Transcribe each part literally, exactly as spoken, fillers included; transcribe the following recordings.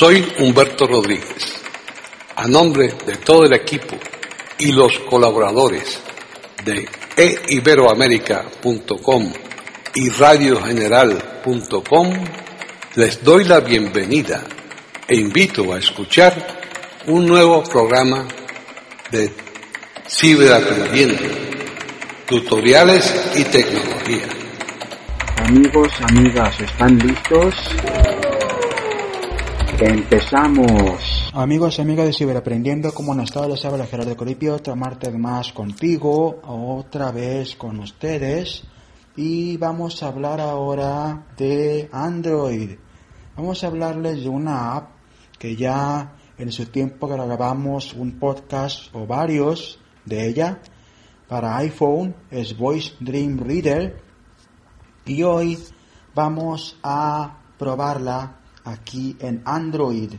Soy Humberto Rodríguez. A nombre de todo el equipo y los colaboradores de e iberoamerica punto com y radio general punto com, les doy la bienvenida e invito a escuchar un nuevo programa de Ciberaprendiendo, tutoriales y tecnología. Amigos, amigas, ¿están listos? Empezamos. Amigos y amigas de Ciberaprendiendo, como no estaba, les habla Gerardo Coripio, otra martes más contigo, otra vez con ustedes, y vamos a hablar ahora de Android. Vamos a hablarles de una app que ya en su tiempo grabamos un podcast o varios de ella para iPhone, es Voice Dream Reader, y hoy vamos a probarla aquí en Android.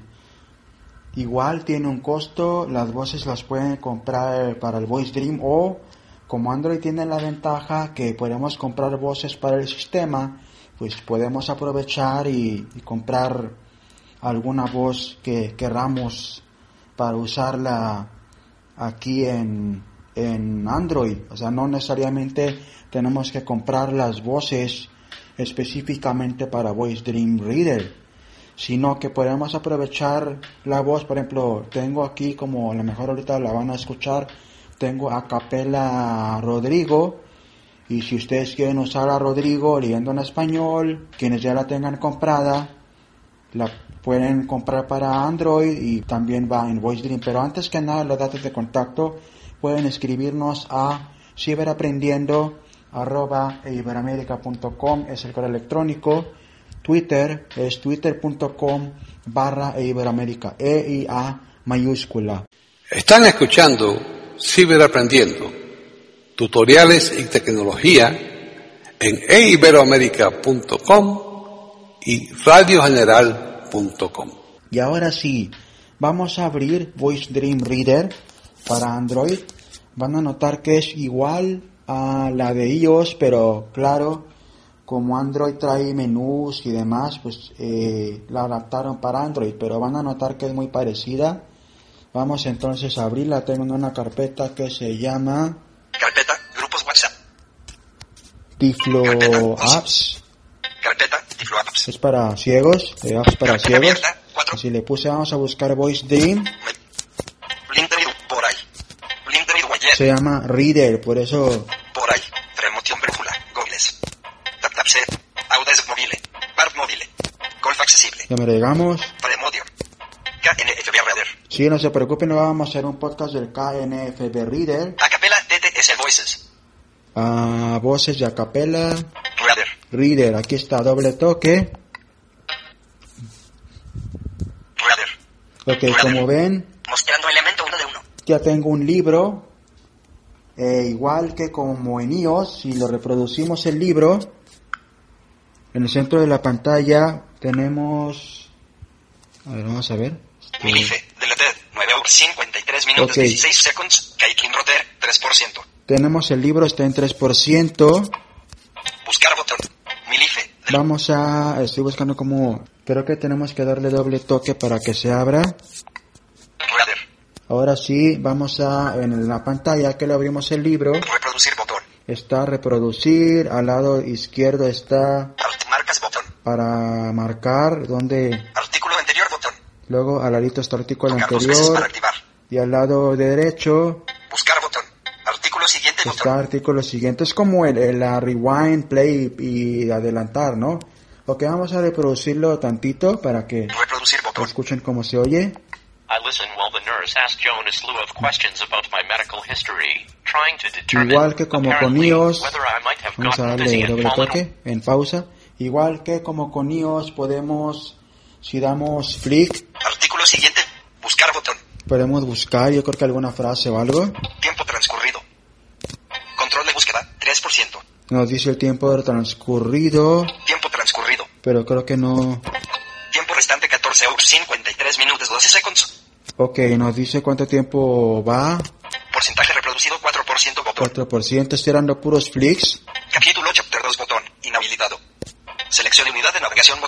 Igual tiene un costo, las voces las pueden comprar para el Voice Dream, o como Android tiene la ventaja que podemos comprar voces para el sistema, pues podemos aprovechar y, y comprar alguna voz que queramos para usarla aquí en, en Android. O sea, no necesariamente tenemos que comprar las voces específicamente para Voice Dream Reader, sino que podemos aprovechar la voz. Por ejemplo, tengo aquí, como a lo mejor ahorita la van a escuchar, tengo a capela Rodrigo, y si ustedes quieren usar a Rodrigo leyendo en español, quienes ya la tengan comprada, la pueden comprar para Android y también va en Voice Dream. Pero antes que nada, los datos de contacto, pueden escribirnos a ciberaprendiendo arroba e iberoamerica punto com, es el correo electrónico. Twitter es twitter punto com barra e iberoamerica, E I A mayúscula. Están escuchando Ciberaprendiendo, tutoriales y tecnología en e iberoamerica punto com y radio general punto com. Y ahora sí, vamos a abrir Voice Dream Reader para Android. Van a notar que es igual a la de iOS, pero claro, como Android trae menús y demás, pues eh, la adaptaron para Android, pero van a notar que es muy parecida. Vamos entonces a abrirla. Tengo una carpeta que se llama Carpeta, grupos WhatsApp. Tiflo Carpeta, Apps. Carpeta, Tiflo Apps. Es para ciegos, de apps para Carpeta ciegos. abierta, cuatro. Si le puse, vamos a buscar Voice Dream. Blinderid, por ahí. Blinderid, Wire, Se llama Reader, por eso por ahí. Remoción brújula, Googles. TapTapSet, Audes Mobile, Barb Mobile. Golf accesible. ya me regamos. Premodio. K N F B Reader. Sí, no se preocupen, no vamos a hacer un podcast del K N F B Reader. Acapella, T T S Voices. A voces de acapella Reader. Reader. Aquí está, doble toque. Reader. Ok, Reader. como ven, Mostrando elemento uno de uno. ya tengo un libro. Eh, igual que como en iOS, si lo reproducimos el libro, en el centro de la pantalla tenemos... A ver, vamos a ver. Este, Milife, deleted, nueve horas cincuenta y tres minutos, Ok. dieciséis segundos. Kaikin Roter, tres por ciento. tenemos el libro, está en tres por ciento. Buscar botón. Milife, del- Vamos a... Estoy buscando como... Creo que tenemos que darle doble toque para que se abra. Reader. Ahora sí, vamos a... En la pantalla que le abrimos el libro, Reproducir botón. está reproducir. Al lado izquierdo está Alt marcas botón. para marcar, donde... Artículo anterior botón. Luego al ladito está el artículo Tocar dos veces para anterior. activar. Y al lado derecho Buscar botón. Artículo siguiente está botón. artículo siguiente. Es como el, el la rewind, play y adelantar, ¿no? Ok, vamos a reproducirlo tantito para que Reproducir botón. escuchen cómo se oye. I listened while the nurse asked Joan a slew of questions about my medical history, trying to determine, Igual que como con apparently, iOS, whether I might have vamos a gotten busy darle and doble fallen toque en pausa. Igual que como con iOS podemos, si damos flick, Artículo siguiente. Buscar botón. podemos buscar, yo creo que alguna frase o algo. Tiempo transcurrido. Control de búsqueda. tres por ciento. Nos dice el tiempo transcurrido, Tiempo transcurrido. pero creo que no. Tiempo restante catorce horas cincuenta y tres minutos doce segundos. Ok, nos dice cuánto tiempo va. Porcentaje reproducido cuatro por ciento botón. cuatro por ciento, estoy dando puros flicks. Capítulo chapter dos botón. Inhabilitado. Selección de unidad de navegación botón.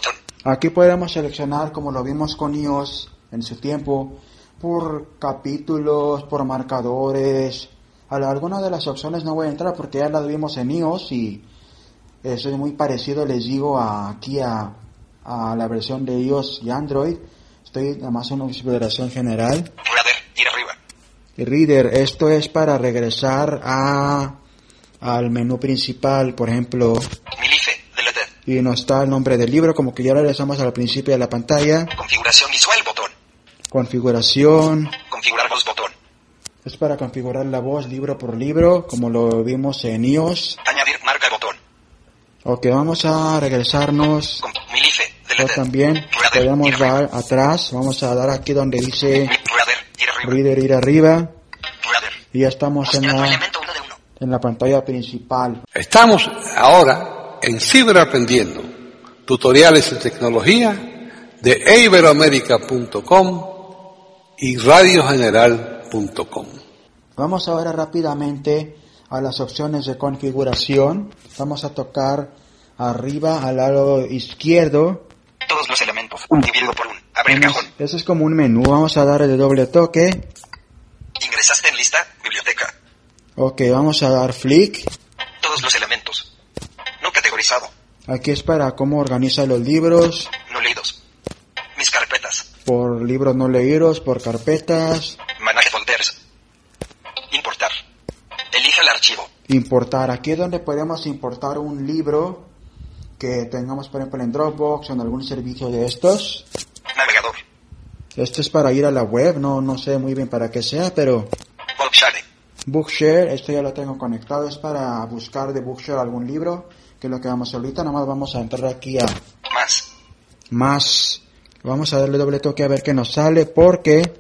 Aquí podemos seleccionar, como lo vimos con iOS en su tiempo, por capítulos, por marcadores. A algunas de las opciones no voy a entrar porque ya las vimos en iOS y eso es muy parecido, les digo, a, aquí a, a la versión de iOS y Android. Estoy nada más en una consideración general. Reader, ir arriba. Y Reader, esto es para regresar a al menú principal, por ejemplo. Milife, deleted. Y no está el nombre del libro, como que ya lo regresamos al principio de la pantalla. Configuración visual, botón. Configuración. Configurar voz, botón. Es para configurar la voz libro por libro, como lo vimos en iOS. Añadir marca, botón. Ok, vamos a regresarnos. Con Milife, O deleted. también Reader, podemos ir arriba. dar atrás. Vamos a dar aquí donde dice Reader, ir arriba. Reader, ir arriba. Reader. Y ya estamos en Mostrando la, elemento uno de uno. en la pantalla principal. Estamos ahora en Ciberaprendiendo, tutoriales de tecnología de e iberoamérica punto com y radio general punto com. Vamos ahora rápidamente a las opciones de configuración. Vamos a tocar arriba al lado izquierdo. Todos los elementos. Dividido por un. Abrir Vamos- cajón. Ese es como un menú. Vamos a dar el doble toque. Ingresaste en lista. Biblioteca. Ok, vamos a dar flick. Todos los elementos. No categorizado. Aquí es para cómo organiza los libros. No leídos. Mis carpetas. Por libros no leídos, por carpetas. Manage folders. Importar. Elija el archivo. Importar. Aquí es donde podemos importar un libro que tengamos, por ejemplo, en Dropbox o en algún servicio de estos. Navegador. Esto es para ir a la web. No, no sé muy bien para qué sea, pero... Bookshare. Bookshare, esto ya lo tengo conectado, es para buscar de Bookshare algún libro, que es lo que vamos a hacer ahorita. Nada más vamos a entrar aquí a Más. más, vamos a darle doble toque a ver qué nos sale, porque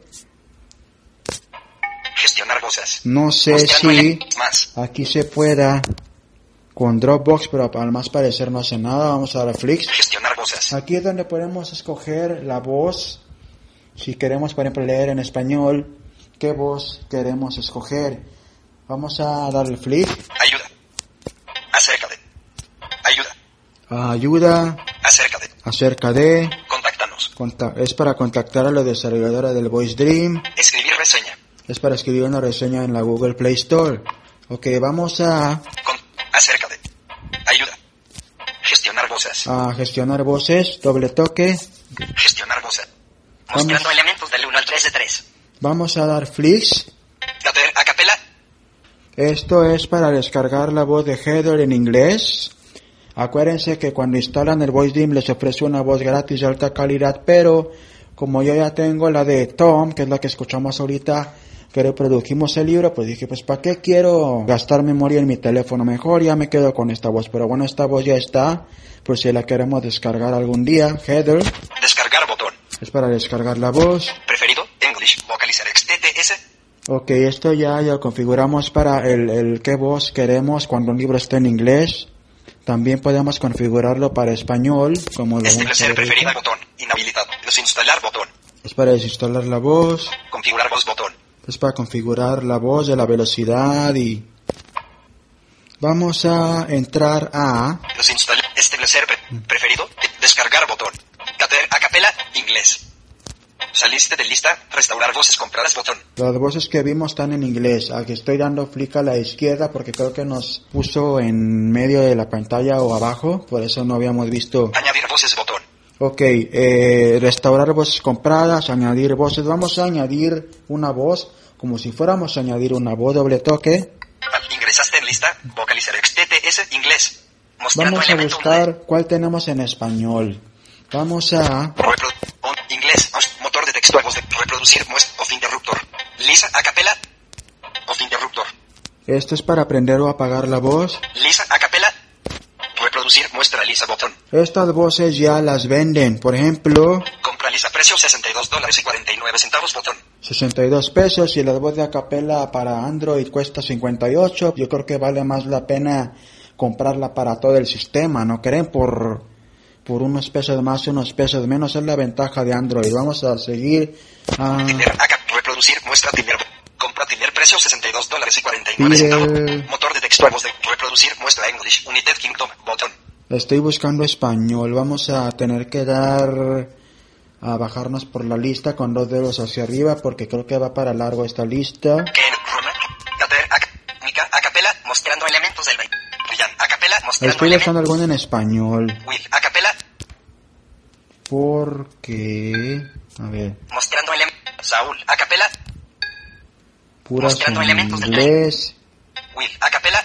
Gestionar voces. no sé Mostrando si ele- Más. aquí se pueda con Dropbox, pero al más parecer no hace nada. Vamos a dar a Flix. Gestionar voces. Aquí es donde podemos escoger la voz, si queremos, por ejemplo, leer en español, qué voz queremos escoger. Vamos a darle Flip. Ayuda. Acerca de. Ayuda. Ayuda Acerca de. acerca de... Contáctanos. Conta- es para contactar a la desarrolladora del Voice Dream. Escribir reseña. Es para escribir una reseña en la Google Play Store. Ok, vamos a, Con. Acerca de. Ayuda. Gestionar voces. a gestionar voces. Doble toque. Gestionar voces. Vamos. Mostrando elementos del uno al tres de tres. Vamos a dar Flix. Gater a capela. Esto es para descargar la voz de Heather en inglés. Acuérdense que cuando instalan el Voice Dream les ofrece una voz gratis de alta calidad, pero como yo ya tengo la de Tom, que es la que escuchamos ahorita, que reprodujimos el libro, pues dije, pues ¿para qué quiero gastar memoria en mi teléfono? Mejor ya me quedo con esta voz. Pero bueno, esta voz ya está, por si la queremos descargar algún día. Heather Descargar botón. es para descargar la voz. Preferido. English. Vocalizer X T T S. Ok, esto ya, ya configuramos para el, el qué voz queremos cuando un libro esté en inglés. También podemos configurarlo para español, como lo vamos a Establecer ver preferida ahorita. botón. Inhabilitado. Desinstalar botón. Es para desinstalar la voz, Configurar voz botón. es para configurar la voz de la velocidad y... Vamos a entrar a... Desinstalar. Establecer pre- preferido. Descargar botón. Gater a capela. Inglés. Saliste de lista. Restaurar voces compradas botón. Las voces que vimos están en inglés. Aquí estoy dando clic a la izquierda porque creo que nos puso en medio de la pantalla o abajo, por eso no habíamos visto. Añadir voces botón. Ok, eh, restaurar voces compradas, añadir voces. Vamos a añadir una voz, como si fuéramos a añadir una voz, doble toque. Ingresaste en lista. Vocalizer X T T S. Inglés. Mostrando Vamos a elemento buscar cuál tenemos en español. Vamos a... Reprodu- on- inglés. os- Motor de texto. Voz de reproducir. Muest. Of interruptor. Lisa a capela. Of interruptor. Esto es para aprender o apagar la voz. Lisa a capela. Reproducir. Muestra Lisa botón. Estas voces ya las venden. Por ejemplo, Compra Lisa precio sesenta y dos dólares y cuarenta y nueve centavos botón. sesenta y dos pesos y la voz de acapella para Android cuesta cincuenta y ocho. Yo creo que vale más la pena comprarla para todo el sistema, ¿no creen? Por, por unos pesos más, unos pesos menos, es la ventaja de Android. Vamos a seguir. Ah, Tinder a cap- reproducir. Muestra Tinder. Compra Tinder precio sesenta y dos dólares y cuarenta y nueve Tinder. centavos. Motor de texto. Voz de reproducir. Muestra English. United Kingdom botón. Estoy buscando español. Vamos a tener que dar a bajarnos por la lista con dos dedos hacia arriba porque creo que va para largo esta lista. Mostrando elementos del acapela, mostrando Estoy buscando algo en español. Will, acapela. Porque... A ver. Mostrando elementos. Saúl, acapela. Puras mostrando en elementos inglés. Del Will, acapela.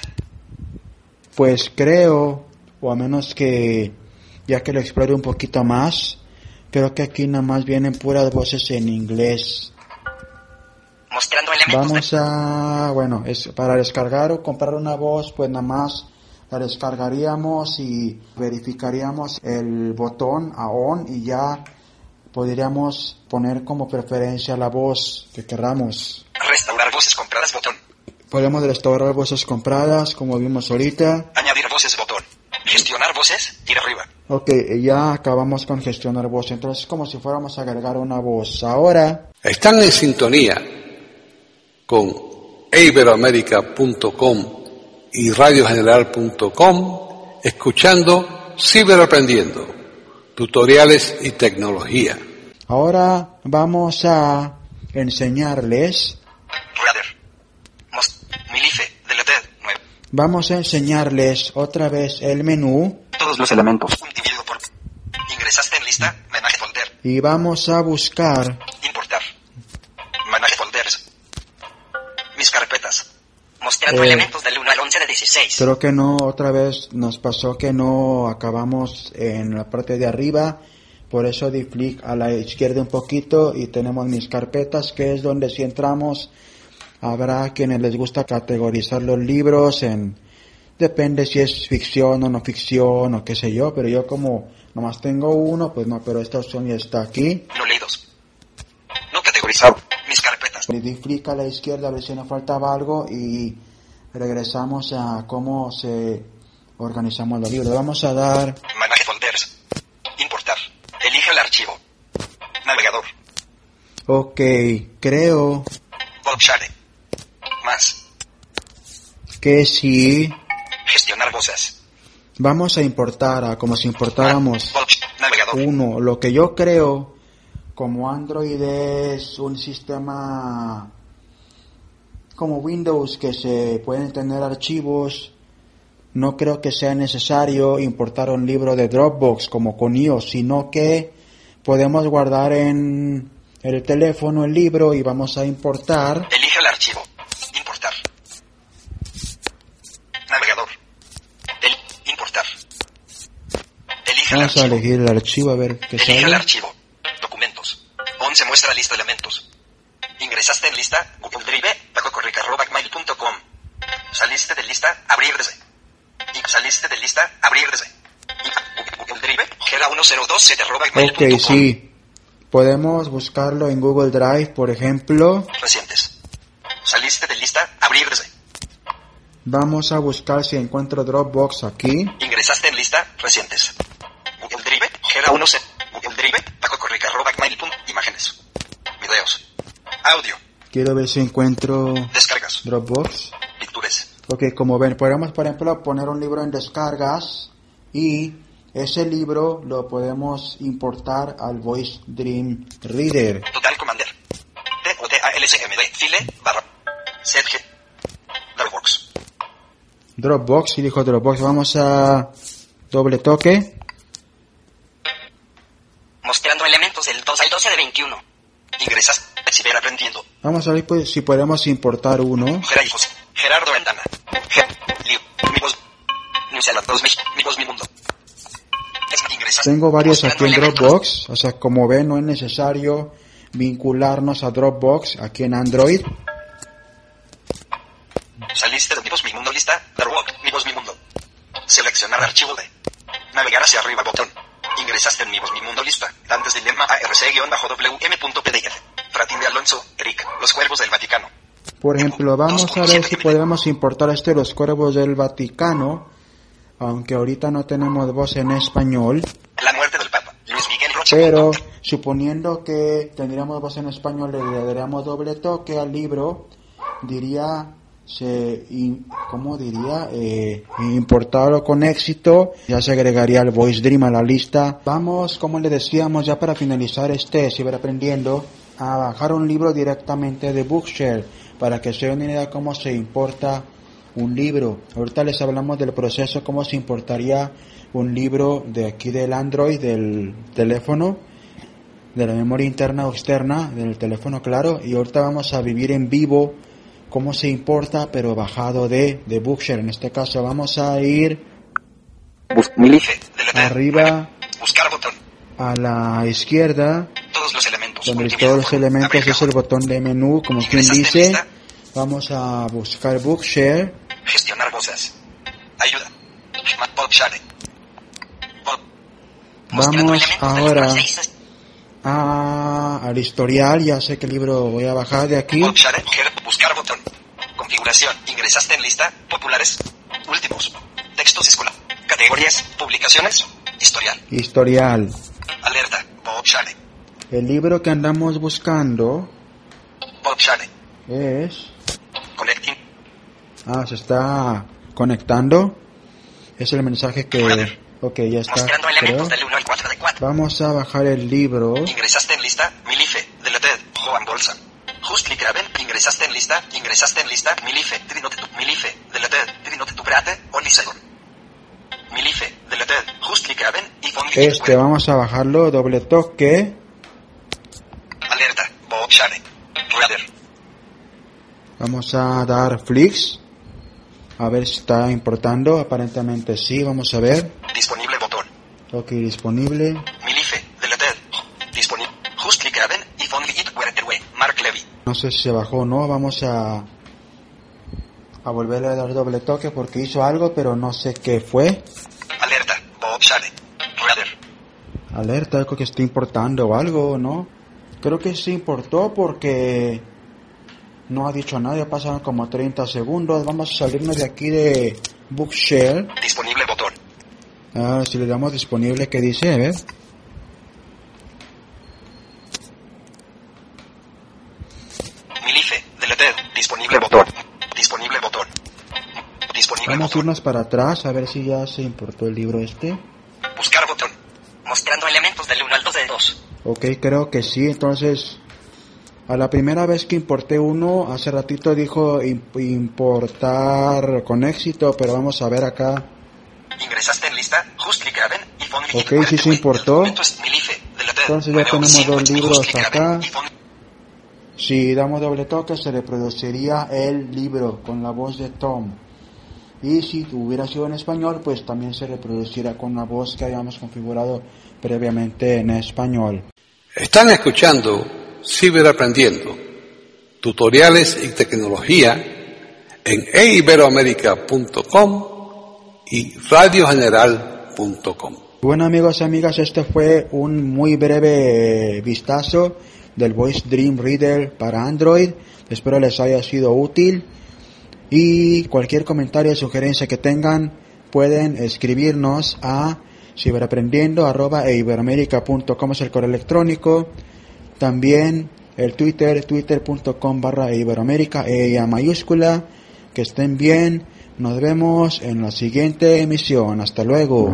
Pues creo, o a menos que ya que lo explore un poquito más, creo que aquí nada más vienen puras voces en inglés. Mostrando elementos. Vamos a, bueno, es para descargar o comprar una voz, pues nada más la descargaríamos y verificaríamos el botón a on y ya podríamos poner como preferencia la voz que queramos. Restaurar voces compradas, botón. Podemos restaurar voces compradas, como vimos ahorita. Añadir voces, botón. Gestionar voces, ir arriba. Ok, ya acabamos con gestionar voz, entonces es como si fuéramos a agregar una voz. Ahora... Están en sintonía con iberoamerica punto com y radio general punto com, escuchando Ciberaprendiendo, tutoriales y tecnología. Ahora vamos a enseñarles... Reader. Most, Milife, deleted, nueve. Vamos a enseñarles otra vez el menú. Todos los elementos. Dividido por... Ingresaste en lista, manage folder. Y vamos a buscar... Importar. Manage folders. Mis carpetas. Mostrando Eh, elementos del uno al once de dieciséis. Creo que no, otra vez nos pasó que no acabamos en la parte de arriba. Por eso di clic a la izquierda un poquito y tenemos mis carpetas, que es donde si entramos habrá quienes les gusta categorizar los libros en... Depende si es ficción o no ficción o qué sé yo, pero yo como nomás tengo uno, pues no, pero esta opción ya está aquí. No leídos. No categorizado. Mis carpetas. Le di clic a la izquierda a ver si nos faltaba algo y regresamos a cómo se organizamos los libros. Vamos a dar... Manage folders. Importar. Elige el archivo. Navegador. Ok, creo Bulk share. Más. que sí. Gestionar voces. Vamos a importar a como si importáramos Bulk navegador. uno. Lo que yo creo, como Android es un sistema como Windows que se pueden tener archivos, no creo que sea necesario importar un libro de Dropbox como con iOS, sino que podemos guardar en el teléfono el libro y vamos a importar. Elige el archivo. Importar. Navegador. El, importar. Elige el Vamos a archivo. elegir el archivo a ver qué Elige el sale. archivo. Documentos. once muestra lista de elementos. Ingresaste en lista. Google Drive. paco corrica arroba gmail punto com. Saliste de lista. Abrir desde. Y saliste de lista. Abrir desde. Y Google Drive. gera uno cero dos siete arroba gmail punto com. Ok, sí. Podemos buscarlo en Google Drive, por ejemplo. Recientes. Saliste de lista. Abrir desde. Vamos a buscar si encuentro Dropbox aquí. Ingresaste en lista. Recientes. Google Drive. gera uno cero. Google Drive. paco corrica arroba gmail punto com. Imágenes. Videos. Audio. Quiero ver si encuentro Descargas. Dropbox. Pictures. Ok, como ven, podemos, por ejemplo, poner un libro en descargas y ese libro lo podemos importar al Voice Dream Reader. Total Commander. T O T A L C M D. File. Barra. Z G. Dropbox. Dropbox, y dijo Dropbox, vamos a doble toque. Mostrando elementos del dos al doce de veintiuno. Ingresas. Ciberaprendiendo. Vamos a ver pues, si podemos importar uno. Gerardo José. Gerardo Ventana. Ge- Liu. Mi voz. Newsela dos mil. Mi voz, mi mundo. Es- ingresas. Tengo varios Mostrando aquí en elementos. Dropbox, o sea, como ven, no es necesario vincularnos a Dropbox aquí en Android. Saliste de mi voz, mi mundo lista. Dropbox. Mi voz, mi mundo. Seleccionar archivo de. Navegar hacia arriba botón. Ingresaste en mi voz, mi mundo lista. Antes del lema arc-w m punto p d f. Fratín de Alonso, Eric. Los cuervos del Vaticano. Por ejemplo, vamos a ver si podemos importar este Los Cuervos del Vaticano, aunque ahorita no tenemos voz en español, La muerte del Papa. Luis Miguel Rocha. pero suponiendo que tendríamos voz en español, le daríamos doble toque al libro, diría se, ¿cómo diría? Eh, importarlo con éxito, ya se agregaría el Voice Dream a la lista. Vamos, como le decíamos, ya para finalizar este Ciberaprendiendo, a bajar un libro directamente de Bookshare, para que se den una idea de cómo se importa un libro. Ahorita les hablamos del proceso, cómo se importaría un libro de aquí del Android, del teléfono, de la memoria interna o externa, del teléfono, claro, y ahorita vamos a vivir en vivo cómo se importa, pero bajado de, de Bookshare. En este caso vamos a ir arriba, buscar botón, a la izquierda, todos los elementos, donde todos los elementos es el botón de menú, como quien dice. Vamos a buscar Bookshare. Gestionar voces. Ayuda. Bookshare. Vamos ahora a, al historial. Ya sé qué libro voy a bajar de aquí. Bookshare. Buscar botón. Configuración. Ingresaste en lista. Populares. Últimos. Textos escolar. Categorías. Publicaciones. Historial. Historial. Alerta. Bookshare. El libro que andamos buscando Bookshare. es... Connecting. Ah, se está conectando. Es el mensaje que... Ok, ya está. Mostrando elementos del uno al cuatro de cuatro. Vamos a bajar el libro. Ingresaste en lista. Milife. Deleted. Joan Bolsa. Just click Graben. Ingresaste en lista. Ingresaste en lista. Milife. Trinote tu. Milife. Deleted. Trinote tu brate. Only second. Milife. Deleted. Just click Graben. Y phone. Este, vamos a bajarlo. Doble toque. Alerta. Bookshare. Reader. Vamos a dar flicks. A ver si está importando. Aparentemente sí. Vamos a ver. Disponible botón. Ok, disponible. Milife. Deleted. Disponible. Just click Graben. Y phone it where the way. Mark Levy. No sé si se bajó o no. Vamos a... A volverle a dar doble toque porque hizo algo, pero no sé qué fue. Alerta. Bookshare. Reader. Alerta, algo que esté importando o algo, ¿no? Creo que sí importó porque... No ha dicho nada, ya pasaron como treinta segundos. Vamos a salirnos de aquí de Bookshare. Disponible botón. Ah, si le damos disponible, ¿qué dice? A ver. Milife. Deleted. Disponible botón. Disponible botón. Disponible Vamos a botón. irnos para atrás a ver si ya se importó el libro este. Buscar botón. Mostrando elementos del uno al dos del dos. Ok, creo que sí. Entonces, a la primera vez que importé uno, hace ratito dijo imp- importar con éxito, pero vamos a ver acá. Ingresaste en lista. Just click Graben. Y phone. Ok, sí se importó. Milife. Deleted. Entonces ya Nuevo tenemos cinco, dos just libros click acá. Graben, y phone. Si damos doble toque se reproduciría el libro con la voz de Tom. Y si hubiera sido en español, pues también se reproducirá con una voz que hayamos configurado previamente en español. Están escuchando Ciberaprendiendo, tutoriales y tecnología en e iberoamerica punto com y radio general punto com. Bueno, amigos y amigas, este fue un muy breve vistazo del Voice Dream Reader para Android. Espero les haya sido útil y cualquier comentario o sugerencia que tengan pueden escribirnos a ciberaprendiendo arroba e iberoamerica punto com, es el correo electrónico. También el Twitter, twitter punto com barra iberoamerica, E a mayúscula. Que estén bien, nos vemos en la siguiente emisión. Hasta luego.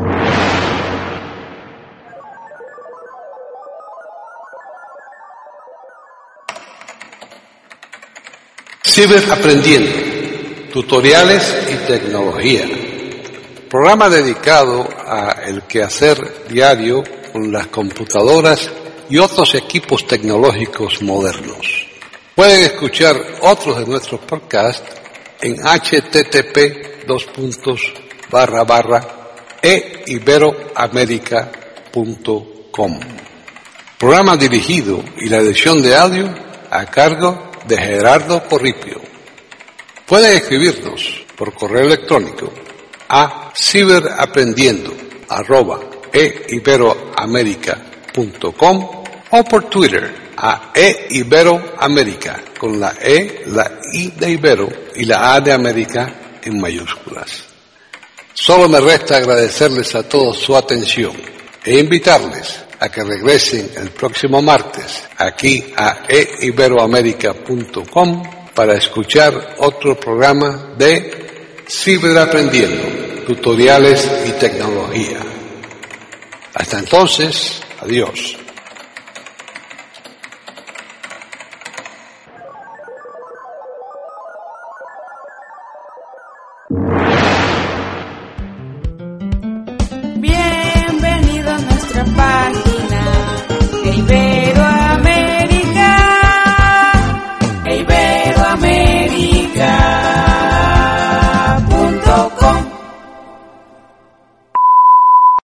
Ciberaprendiendo, tutoriales y tecnología. Programa dedicado a el quehacer diario con las computadoras y otros equipos tecnológicos modernos. Pueden escuchar otros de nuestros podcasts en http dos puntos barra barra e iberoamerica punto com. Programa dirigido y la edición de audio a cargo de Gerardo Corripio. Pueden escribirnos por correo electrónico a ciberaprendiendo arroba e iberoamerica punto com o por Twitter a eiberoamerica con la E, la I de Ibero y la A de América en mayúsculas. Solo me resta agradecerles a todos su atención e invitarles a que regresen el próximo martes aquí a e iberoamerica punto com para escuchar otro programa de Ciberaprendiendo, tutoriales y tecnología. Hasta entonces, adiós.